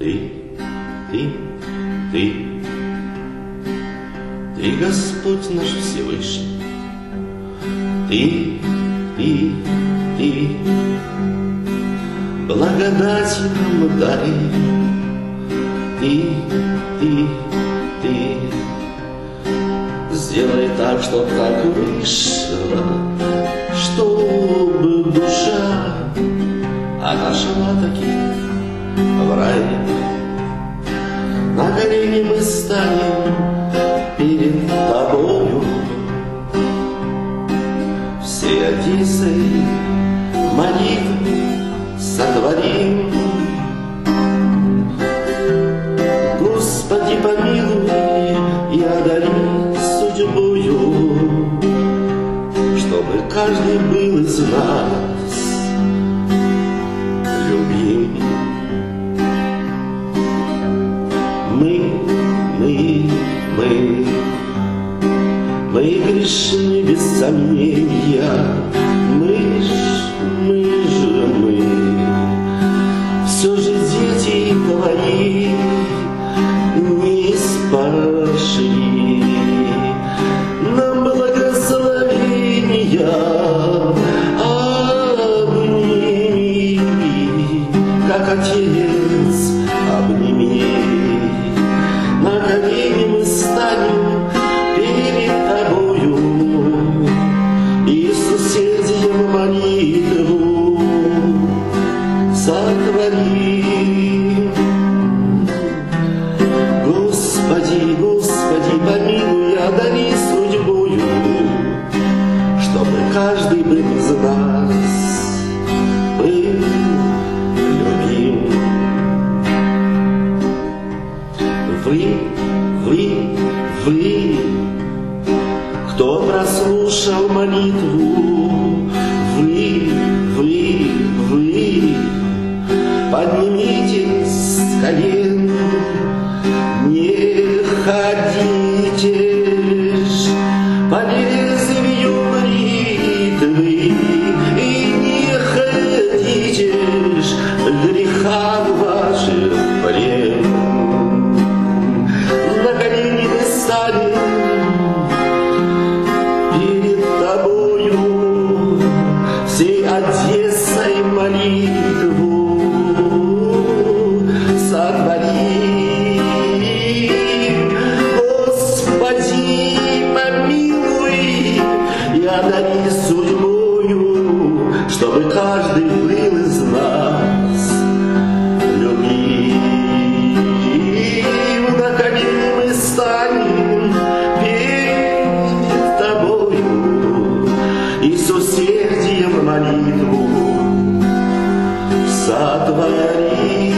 Ты, Господь наш Всевышний, Ты, благодать нам дай, Ты, сделай так, чтоб так вышло, чтобы душа отошла таки в рай. На колени мы станем перед Тобою, все Одиссей молитвы сотворим. Господи, помилуй и одари судьбою, чтобы каждый был из нас любим. Мы грешны без сомнения, мы, все же дети Твои не спашли. Нам благословения обними, как Отец обними. На колени мы станем перед Тобою и с усердием молитву сотворим. Господи, помилуй, одари судьбою, чтобы каждый был из нас был любим. Вы, кто прослушал молитву, вы, поднимитесь с колен, не ходите ж по лезвию бритвы и не ходите ж в грехах ваших плен. На колени мы станем перед Тобою, всей Одессой молитву сотвори. Господи, помилуй и одари судьбою, чтобы каждый был из нас любим. На колени мы станем перед Тобою и с усердием молитву сотвори.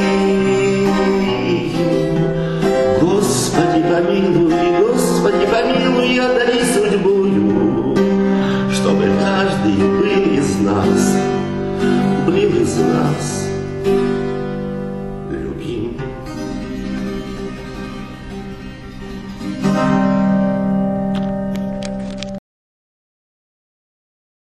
Господи, помилуй и одари судьбою, чтобы каждый был из нас